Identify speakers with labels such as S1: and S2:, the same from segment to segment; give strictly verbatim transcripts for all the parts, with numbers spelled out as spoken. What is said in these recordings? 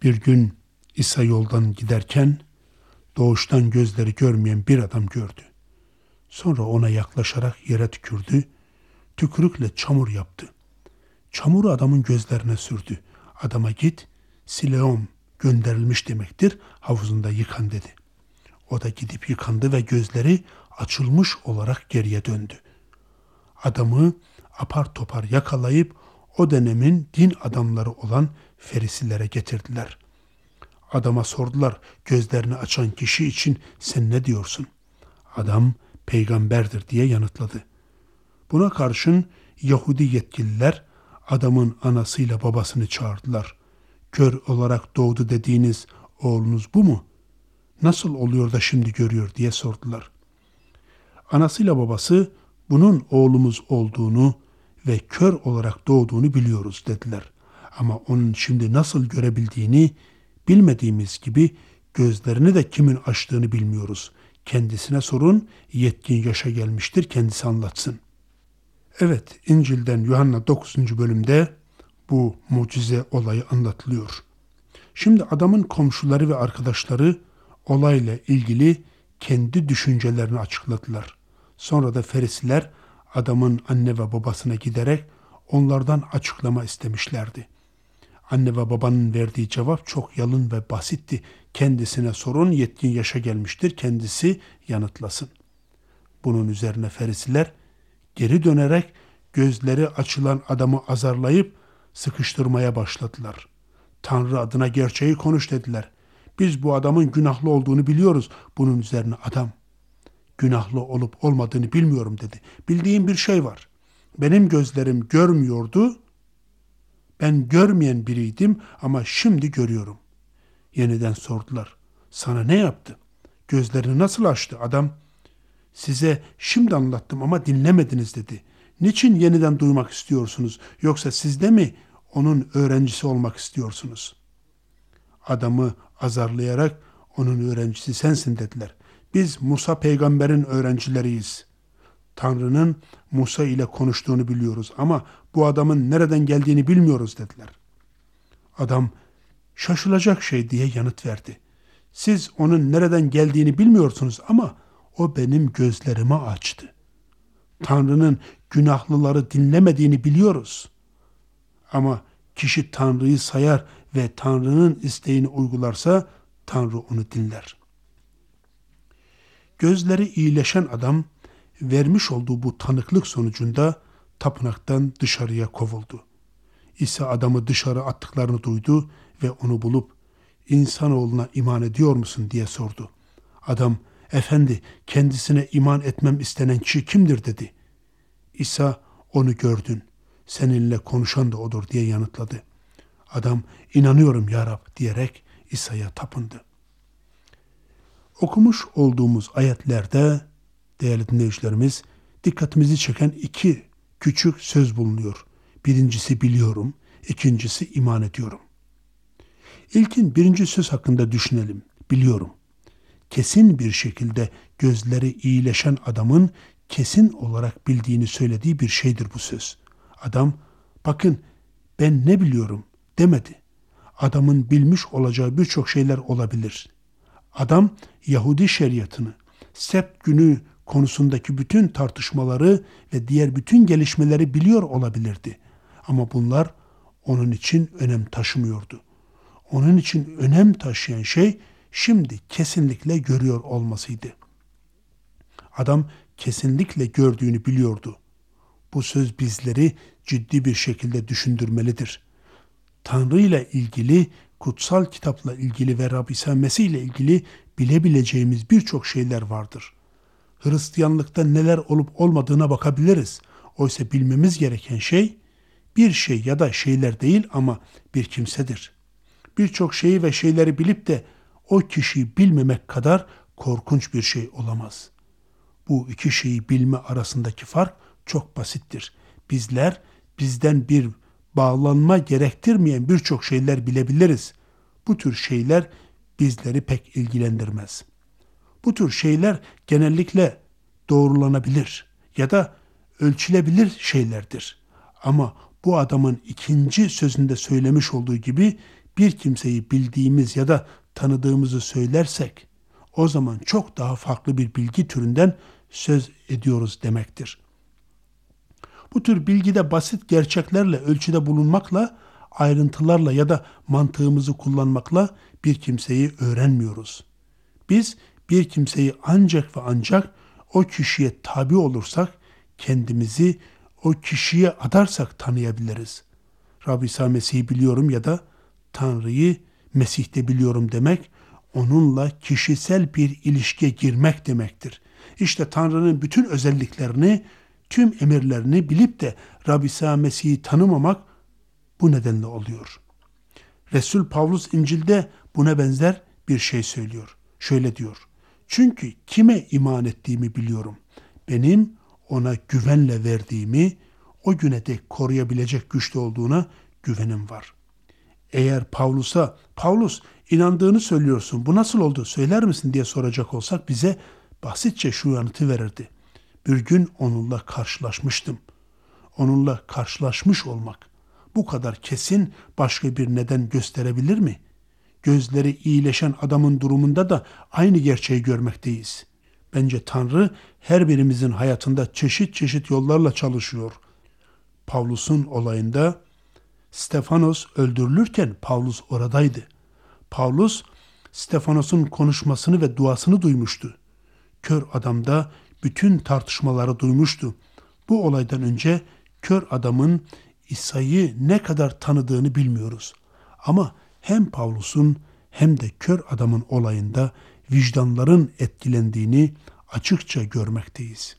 S1: Bir gün İsa yoldan giderken doğuştan gözleri görmeyen bir adam gördü. Sonra ona yaklaşarak yere tükürdü. Tükürükle çamur yaptı. Çamuru adamın gözlerine sürdü. Adama git, Siloam gönderilmiş demektir, havuzunda yıkan dedi. O da gidip yıkandı ve gözleri açılmış olarak geriye döndü. Adamı apar topar yakalayıp o dönemin din adamları olan Ferisilere getirdiler. Adama sordular, gözlerini açan kişi için sen ne diyorsun? Adam peygamberdir diye yanıtladı. Buna karşın Yahudi yetkililer adamın anasıyla babasını çağırdılar. Kör olarak doğdu dediğiniz oğlunuz bu mu? Nasıl oluyor da şimdi görüyor diye sordular. Anasıyla babası bunun oğlumuz olduğunu ve kör olarak doğduğunu biliyoruz dediler. Ama onun şimdi nasıl görebildiğini bilmediğimiz gibi gözlerini de kimin açtığını bilmiyoruz. Kendisine sorun, yetkin yaşa gelmiştir, kendisi anlatsın. Evet, İncil'den Yuhanna dokuzuncu bölümde bu mucize olayı anlatılıyor. Şimdi adamın komşuları ve arkadaşları olayla ilgili kendi düşüncelerini açıkladılar. Sonra da Ferisiler adamın anne ve babasına giderek onlardan açıklama istemişlerdi. Anne ve babanın verdiği cevap çok yalın ve basitti. Kendisine sorun, yetkin yaşa gelmiştir, kendisi yanıtlasın. Bunun üzerine Ferisiler geri dönerek gözleri açılan adamı azarlayıp sıkıştırmaya başladılar. Tanrı adına gerçeği konuş dediler. Biz bu adamın günahlı olduğunu biliyoruz. Bunun üzerine adam günahlı olup olmadığını bilmiyorum dedi. Bildiğim bir şey var. Benim gözlerim görmüyordu. Ben görmeyen biriydim ama şimdi görüyorum. Yeniden sordular. Sana ne yaptı? Gözlerini nasıl açtı? Adam size şimdi anlattım ama dinlemediniz dedi. Niçin yeniden duymak istiyorsunuz? Yoksa siz de mi onun öğrencisi olmak istiyorsunuz? Adamı azarlayarak onun öğrencisi sensin dediler. Biz Musa peygamberin öğrencileriyiz. Tanrı'nın Musa ile konuştuğunu biliyoruz ama bu adamın nereden geldiğini bilmiyoruz dediler. Adam şaşılacak şey diye yanıt verdi. Siz onun nereden geldiğini bilmiyorsunuz ama o benim gözlerimi açtı. Tanrı'nın günahlıları dinlemediğini biliyoruz. Ama kişi Tanrı'yı sayar ve Tanrı'nın isteğini uygularsa Tanrı onu dinler. Gözleri iyileşen adam vermiş olduğu bu tanıklık sonucunda tapınaktan dışarıya kovuldu. İsa adamı dışarı attıklarını duydu ve onu bulup insanoğluna iman ediyor musun diye sordu. Adam efendi kendisine iman etmem istenen kişi kimdir dedi. İsa onu gördün. Seninle konuşan da odur diye yanıtladı. Adam inanıyorum ya Rab diyerek İsa'ya tapındı. Okumuş olduğumuz ayetlerde değerli dinleyicilerimiz dikkatimizi çeken iki küçük söz bulunuyor. Birincisi biliyorum, ikincisi iman ediyorum. İlkin birinci söz hakkında düşünelim. Biliyorum. Kesin bir şekilde gözleri iyileşen adamın kesin olarak bildiğini söylediği bir şeydir bu söz. Adam bakın ben ne biliyorum demedi. Adamın bilmiş olacağı birçok şeyler olabilir. Adam Yahudi şeriatını, sebt günü konusundaki bütün tartışmaları ve diğer bütün gelişmeleri biliyor olabilirdi. Ama bunlar onun için önem taşımıyordu. Onun için önem taşıyan şey şimdi kesinlikle görüyor olmasıydı. Adam kesinlikle gördüğünü biliyordu. Bu söz bizleri ciddi bir şekilde düşündürmelidir. Tanrı ile ilgili, kutsal kitapla ilgili ve Rab İsa Mesih ile ilgili bilebileceğimiz birçok şeyler vardır. Hristiyanlıkta neler olup olmadığına bakabiliriz. Oysa bilmemiz gereken şey bir şey ya da şeyler değil ama bir kimsedir. Birçok şeyi ve şeyleri bilip de o kişiyi bilmemek kadar korkunç bir şey olamaz. Bu iki şeyi bilme arasındaki fark çok basittir. Bizler bizden bir bağlanma gerektirmeyen birçok şeyler bilebiliriz. Bu tür şeyler bizleri pek ilgilendirmez. Bu tür şeyler genellikle doğrulanabilir ya da ölçülebilir şeylerdir. Ama bu adamın ikinci sözünde söylemiş olduğu gibi bir kimseyi bildiğimiz ya da tanıdığımızı söylersek, o zaman çok daha farklı bir bilgi türünden söz ediyoruz demektir. Bu tür bilgide basit gerçeklerle ölçüde bulunmakla, ayrıntılarla ya da mantığımızı kullanmakla bir kimseyi öğrenmiyoruz. Biz bir kimseyi ancak ve ancak o kişiye tabi olursak, kendimizi o kişiye adarsak tanıyabiliriz. Rabbi İsa Mesih'i biliyorum ya da Tanrı'yı Mesih'te biliyorum demek, onunla kişisel bir ilişkiye girmek demektir. İşte Tanrı'nın bütün özelliklerini, tüm emirlerini bilip de Rabbi İsa Mesih'i tanımamak bu nedenle oluyor. Resul Pavlus İncil'de buna benzer bir şey söylüyor. Şöyle diyor: çünkü kime iman ettiğimi biliyorum. Benim ona güvenle verdiğimi, o güne dek koruyabilecek güçte olduğuna güvenim var. Eğer Pavlus'a, Pavlus inandığını söylüyorsun, bu nasıl oldu, söyler misin diye soracak olsak bize basitçe şu yanıtı verirdi: bir gün onunla karşılaşmıştım. Onunla karşılaşmış olmak bu kadar kesin başka bir neden gösterebilir mi? Gözleri iyileşen adamın durumunda da aynı gerçeği görmekteyiz. Bence Tanrı her birimizin hayatında çeşit çeşit yollarla çalışıyor. Pavlus'un olayında Stefanos öldürülürken Pavlus oradaydı. Pavlus Stefanos'un konuşmasını ve duasını duymuştu. Kör adam da bütün tartışmaları duymuştu. Bu olaydan önce kör adamın İsa'yı ne kadar tanıdığını bilmiyoruz. Ama hem Pavlus'un hem de kör adamın olayında vicdanların etkilendiğini açıkça görmekteyiz.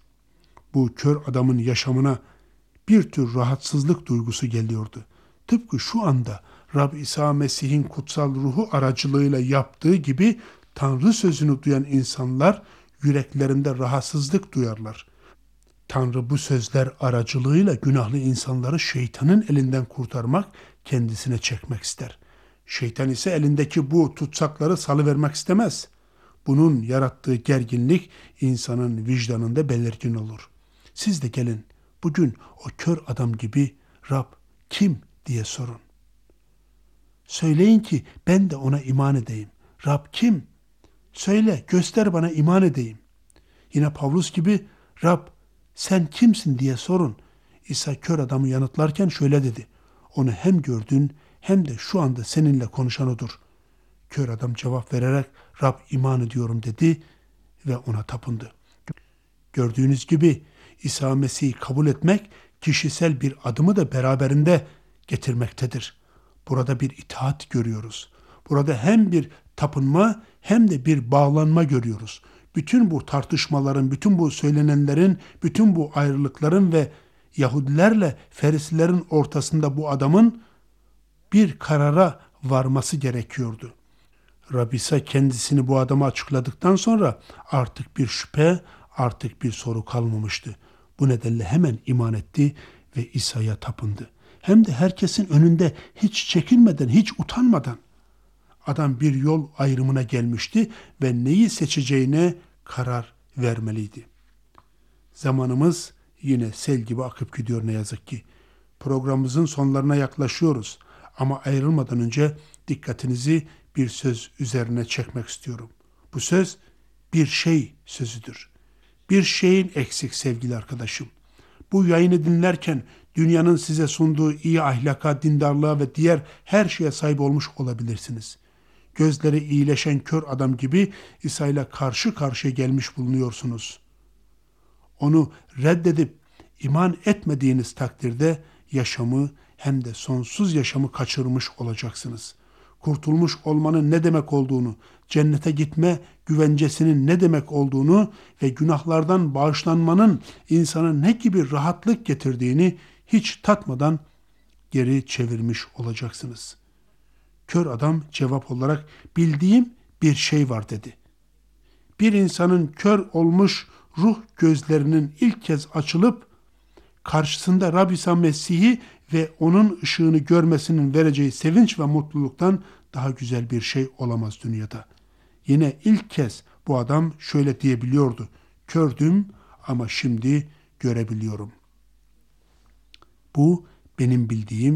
S1: Bu kör adamın yaşamına bir tür rahatsızlık duygusu geliyordu. Tıpkı şu anda Rab İsa Mesih'in kutsal ruhu aracılığıyla yaptığı gibi Tanrı sözünü duyan insanlar yüreklerinde rahatsızlık duyarlar. Tanrı bu sözler aracılığıyla günahlı insanları şeytanın elinden kurtarmak, kendisine çekmek ister. Şeytan ise elindeki bu tutsakları salıvermek istemez. Bunun yarattığı gerginlik insanın vicdanında belirgin olur. Siz de gelin bugün o kör adam gibi Rab kim diye sorun. Söyleyin ki ben de ona iman edeyim. Rab kim? Söyle, göster bana, iman edeyim. Yine Pavlus gibi Rab sen kimsin diye sorun. İsa kör adamı yanıtlarken şöyle dedi: onu hem gördün hem de şu anda seninle konuşan odur. Kör adam cevap vererek Rab iman ediyorum dedi ve ona tapındı. Gördüğünüz gibi İsa Mesih'i kabul etmek kişisel bir adımı da beraberinde getirmektedir. Burada bir itaat görüyoruz. Burada hem bir tapınma hem de bir bağlanma görüyoruz. Bütün bu tartışmaların, bütün bu söylenenlerin, bütün bu ayrılıkların ve Yahudilerle Ferisilerin ortasında bu adamın bir karara varması gerekiyordu. Rabbi İsa kendisini bu adama açıkladıktan sonra artık bir şüphe, artık bir soru kalmamıştı. Bu nedenle hemen iman etti ve İsa'ya tapındı. Hem de herkesin önünde hiç çekinmeden, hiç utanmadan. Adam bir yol ayrımına gelmişti ve neyi seçeceğine karar vermeliydi. Zamanımız yine sel gibi akıp gidiyor ne yazık ki. Programımızın sonlarına yaklaşıyoruz ama ayrılmadan önce dikkatinizi bir söz üzerine çekmek istiyorum. Bu söz bir şey sözüdür. Bir şeyin eksik sevgili arkadaşım. Bu yayını dinlerken dünyanın size sunduğu iyi ahlaka, dindarlığa ve diğer her şeye sahip olmuş olabilirsiniz. Gözleri iyileşen kör adam gibi İsa ile karşı karşıya gelmiş bulunuyorsunuz. Onu reddedip iman etmediğiniz takdirde yaşamı hem de sonsuz yaşamı kaçırmış olacaksınız. Kurtulmuş olmanın ne demek olduğunu, cennete gitme güvencesinin ne demek olduğunu ve günahlardan bağışlanmanın insana ne gibi rahatlık getirdiğini hiç tatmadan geri çevirmiş olacaksınız. Kör adam cevap olarak bildiğim bir şey var dedi. Bir insanın kör olmuş ruh gözlerinin ilk kez açılıp karşısında Rabbi İsa Mesih'i ve onun ışığını görmesinin vereceği sevinç ve mutluluktan daha güzel bir şey olamaz dünyada. Yine ilk kez bu adam şöyle diyebiliyordu: kördüm ama şimdi görebiliyorum. Bu benim bildiğim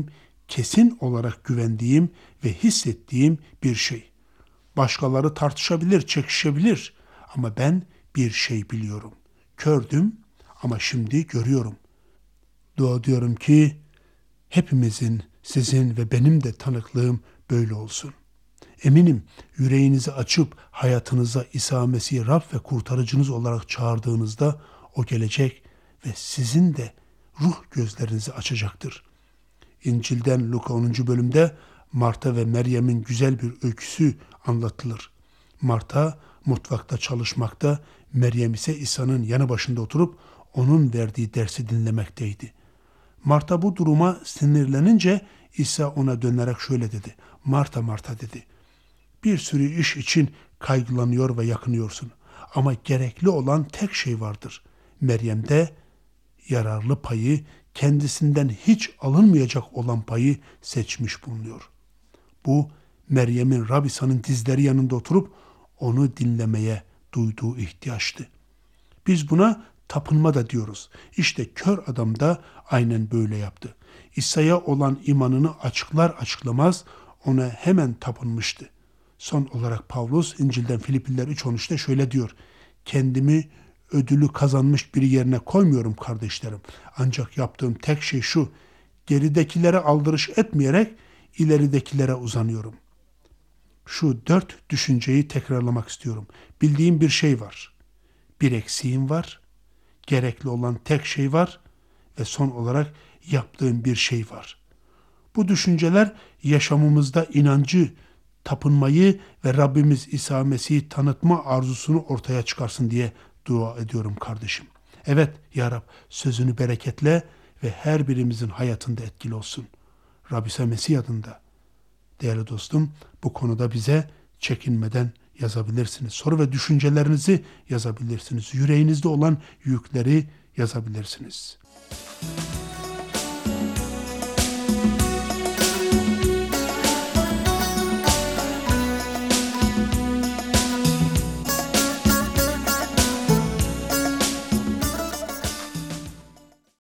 S1: kesin olarak güvendiğim ve hissettiğim bir şey. Başkaları tartışabilir, çekişebilir ama ben bir şey biliyorum. Kördüm ama şimdi görüyorum. Dua ediyorum ki hepimizin, sizin ve benim de tanıklığım böyle olsun. Eminim yüreğinizi açıp hayatınıza İsa Mesih'i Rab ve kurtarıcınız olarak çağırdığınızda o gelecek ve sizin de ruh gözlerinizi açacaktır. İncil'den Luka onuncu bölümde Marta ve Meryem'in güzel bir öyküsü anlatılır. Marta mutfakta çalışmakta, Meryem ise İsa'nın yanı başında oturup onun verdiği dersi dinlemekteydi. Marta bu duruma sinirlenince İsa ona dönerek şöyle dedi. Marta, Marta dedi. Bir sürü iş için kaygılanıyor ve yakınıyorsun. Ama gerekli olan tek şey vardır. Meryem de yararlı payı, kendisinden hiç alınmayacak olan payı seçmiş bulunuyor. Bu Meryem'in Rab İsa'nın dizleri yanında oturup onu dinlemeye duyduğu ihtiyaçtı. Biz buna tapınma da diyoruz. İşte kör adam da aynen böyle yaptı. İsa'ya olan imanını açıklar açıklamaz ona hemen tapınmıştı. Son olarak Pavlus İncil'den Filipliler üç on üçte şöyle diyor. Kendimi ödülü kazanmış biri yerine koymuyorum kardeşlerim. Ancak yaptığım tek şey şu. Geridekilere aldırış etmeyerek ileridekilere uzanıyorum. Şu dört düşünceyi tekrarlamak istiyorum. Bildiğim bir şey var. Bir eksiğim var. Gerekli olan tek şey var. Ve son olarak yaptığım bir şey var. Bu düşünceler yaşamımızda inancı, tapınmayı ve Rabbimiz İsa Mesih'i tanıtma arzusunu ortaya çıkarsın diye dua ediyorum kardeşim. Evet ya Rab, sözünü bereketle ve her birimizin hayatında etkili olsun. Rab İsa Mesih adında. Değerli dostum, bu konuda bize çekinmeden yazabilirsiniz. Soru ve düşüncelerinizi yazabilirsiniz. Yüreğinizde olan yükleri yazabilirsiniz.